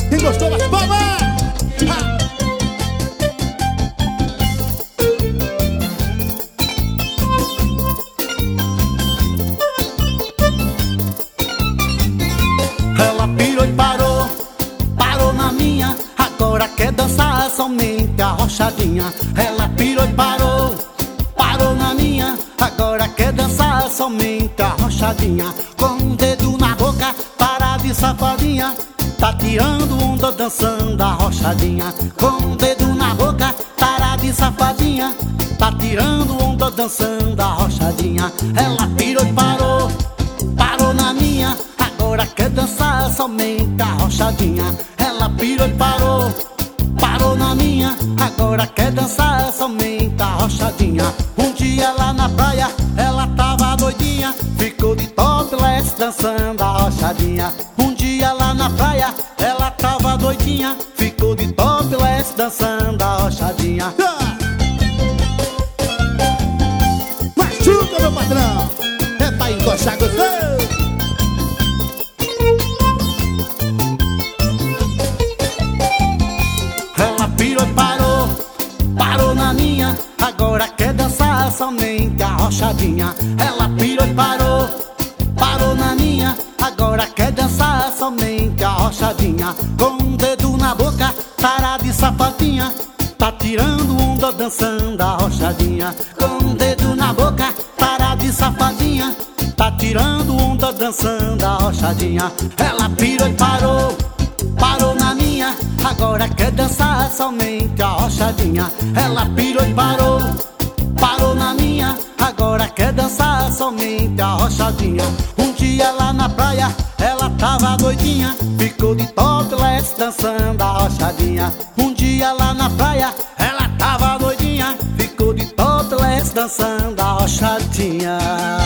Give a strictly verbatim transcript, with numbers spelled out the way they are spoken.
Quem gostou das palmas? Ha! Ela pirou e parou, parou na minha. Agora quer dançar somente a rochadinha. Ela pirou e parou, parou na minha. Agora quer dançar somente a rochadinha. Com o dedo na boca, para de safadinha. Tá tirando onda dançando a rochadinha. Com o dedo na boca, para de safadinha. Tá tirando onda dançando a rochadinha. Ela pirou e parou, parou na minha. Agora quer dançar somente a rochadinha. Ela pirou e parou, parou na minha. Agora quer dançar somente a rochadinha. Um dia lá na praia, ela tava doidinha. Ficou de topless dançando a rochadinha. Um dia lá na praia, ela tava doidinha. Ficou de topless dançando a rochadinha. Machuca, meu patrão! É pra encoxar gostoso! Ela pirou e parou, parou na minha. Agora quer dançar somente a rochadinha. Ela pirou e parou, parou na minha. Agora quer dançar somente a rochadinha. Com o dedo na boca, cara de safadinha. Tá tirando onda dançando a rochadinha. Com o dedo na boca, cara de safadinha. Tá tirando onda dançando a rochadinha. Ela pirou e parou, parou na minha. Agora quer dançar somente a rochadinha. Ela pirou e parou, parou na minha. Agora quer dançar somente a rochadinha. Um dia lá na praia, ela tava doidinha. Ficou de topless dançando a rochadinha. Um dia lá na praia, ela tava doidinha. Ficou de topless dançando a rochadinha.